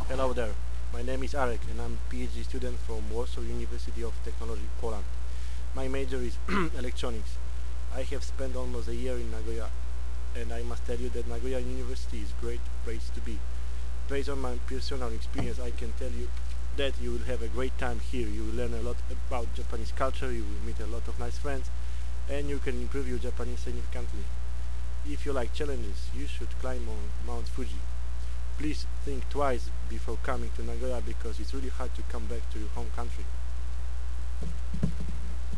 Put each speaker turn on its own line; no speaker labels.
Hello there, my name is Arek and I'm a PhD student from Warsaw University of Technology, Poland. My major is electronics. I have spent almost a year in Nagoya and I must tell you that Nagoya University is a great place to be. Based on my personal experience, I can tell you that you will have a great time here. You will learn a lot about Japanese culture, you will meet a lot of nice friends, and you can improve your Japanese significantly. If you like challenges, you should climb on Mount Fuji. Please think twice before coming to Nagoya because it's really hard to come back to your home country.